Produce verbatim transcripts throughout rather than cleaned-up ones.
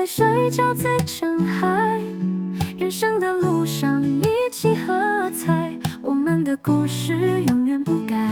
泪水交织成海，人生的路上一起喝彩，我们的故事永远不改。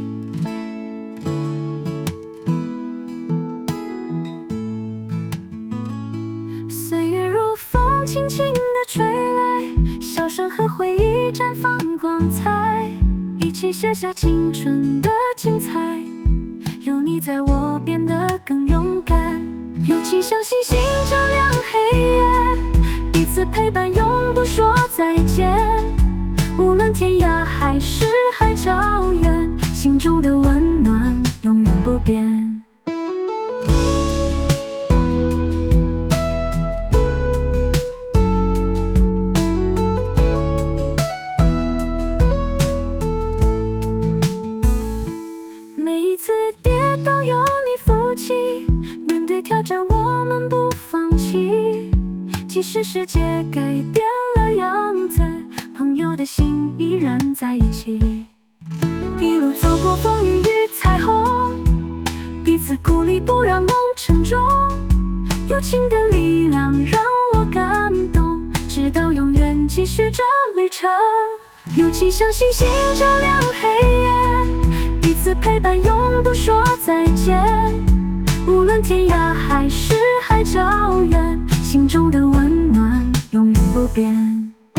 岁月如风轻轻地吹来，笑声和回忆绽放光彩，一起写下青春的精彩，有你在我变得更勇敢，友情像星星照亮黑夜，彼此陪伴永不说再见，无论天涯还是海角远，心中的温暖永远不变。每一次跌倒有你扶起，面对挑战我们不放弃，即使世界改变了样子，朋友的心依然在一起。一路走过风雨与彩虹，彼此鼓励不让梦沉重，友情的力量让我感动，直到永远继续这旅程。友情像星星照亮黑夜，彼此陪伴永不说再见，无论天涯还是海角远，心中的温暖永远不变。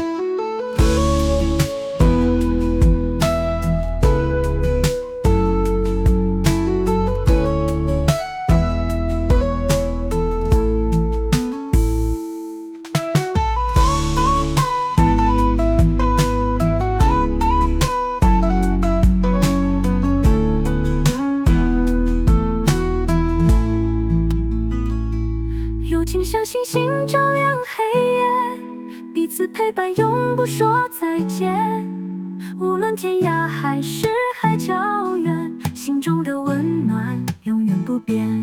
友情像星星照亮黑夜，彼此陪伴永不说再见，无论天涯还是海角远，心中的温暖永远不变。